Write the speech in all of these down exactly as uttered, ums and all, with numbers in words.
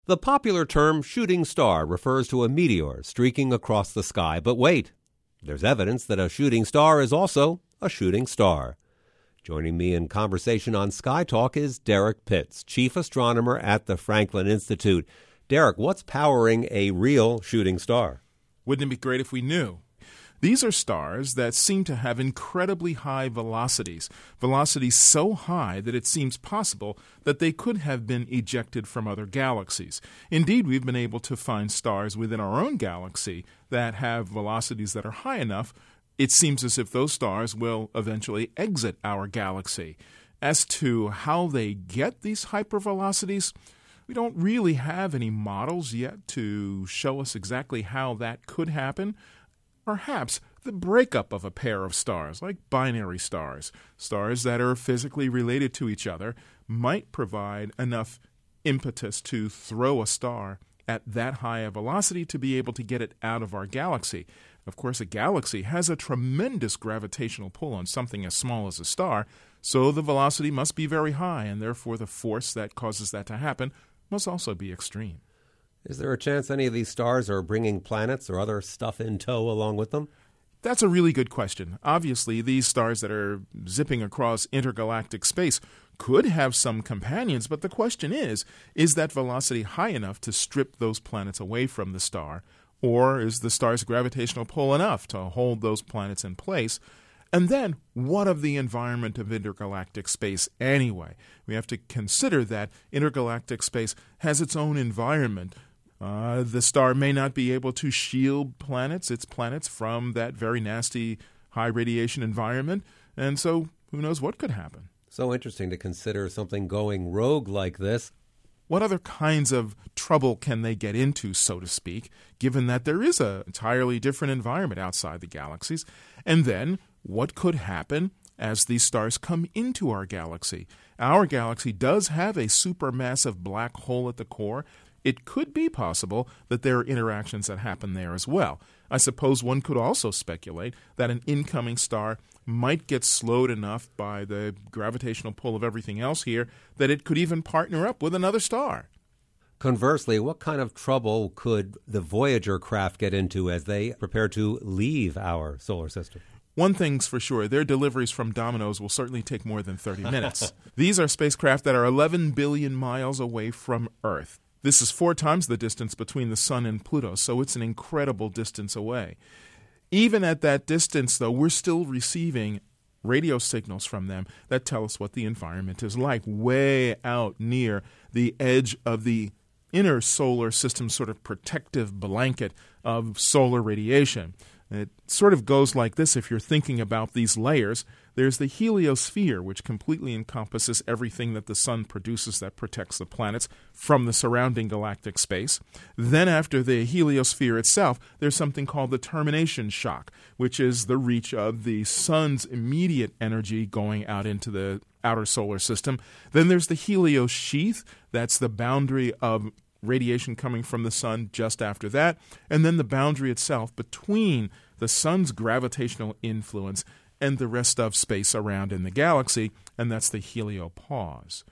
The popular term shooting star refers to a meteor streaking across the sky. But wait, there's evidence that a shooting star is also a shooting star. Joining me in conversation on Sky Talk is Derek Pitts, chief astronomer at the Franklin Institute. Derek, what's powering a real shooting star? Wouldn't it be great if we knew? These are stars that seem to have incredibly high velocities, velocities so high that it seems possible that they could have been ejected from other galaxies. Indeed, we've been able to find stars within our own galaxy that have velocities that are high enough, it seems as if those stars will eventually exit our galaxy. As to how they get these hypervelocities, we don't really have any models yet to show us exactly how that could happen. Perhaps the breakup of a pair of stars, like binary stars, stars that are physically related to each other, might provide enough impetus to throw a star at that high a velocity to be able to get it out of our galaxy. Of course, a galaxy has a tremendous gravitational pull on something as small as a star, so the velocity must be very high, and therefore the force that causes that to happen must also be extreme. Is there a chance any of these stars are bringing planets or other stuff in tow along with them? That's a really good question. Obviously, these stars that are zipping across intergalactic space could have some companions, but the question is, is that velocity high enough to strip those planets away from the star, or is the star's gravitational pull enough to hold those planets in place? And then, what of the environment of intergalactic space anyway? We have to consider that intergalactic space has its own environment. Uh, the star may not be able to shield planets, its planets, from that very nasty high radiation environment, and so who knows what could happen. So interesting to consider something going rogue like this. What other kinds of trouble can they get into, so to speak, given that there is an entirely different environment outside the galaxies? And then, what could happen as these stars come into our galaxy? Our galaxy does have a supermassive black hole at the core. It could be possible that there are interactions that happen there as well. I suppose one could also speculate that an incoming star might get slowed enough by the gravitational pull of everything else here that it could even partner up with another star. Conversely, what kind of trouble could the Voyager craft get into as they prepare to leave our solar system? One thing's for sure, their deliveries from Domino's will certainly take more than thirty minutes. These are spacecraft that are eleven billion miles away from Earth. This is four times the distance between the Sun and Pluto, so it's an incredible distance away. Even at that distance, though, we're still receiving radio signals from them that tell us what the environment is like, way out near the edge of the inner solar system sort of protective blanket of solar radiation. It sort of goes like this if you're thinking about these layers. There's the heliosphere, which completely encompasses everything that the sun produces that protects the planets from the surrounding galactic space. Then after the heliosphere itself, there's something called the termination shock, which is the reach of the sun's immediate energy going out into the outer solar system. Then there's the heliosheath. That's the boundary of radiation coming from the sun just after that, and then the boundary itself between the sun's gravitational influence and the rest of space around in the galaxy, and that's the heliopause.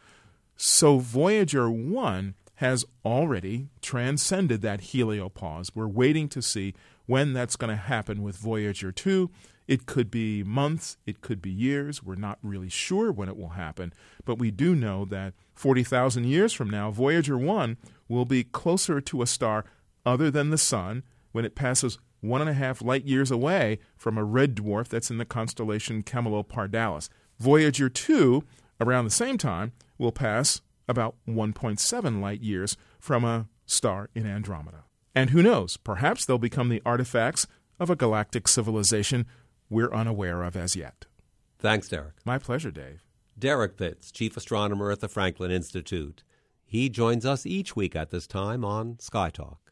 So Voyager one has already transcended that heliopause. We're waiting to see when that's going to happen with Voyager two. It could be months, it could be years. We're not really sure when it will happen, but we do know that forty thousand years from now, Voyager one will be closer to a star other than the sun when it passes one and a half light years away from a red dwarf that's in the constellation Camelopardalis. Voyager two, around the same time, will pass about one point seven light years from a star in Andromeda. And who knows, perhaps they'll become the artifacts of a galactic civilization we're unaware of as yet. Thanks, Derek. My pleasure, Dave. Derek Pitts, chief astronomer at the Franklin Institute. He joins us each week at this time on Sky Talk.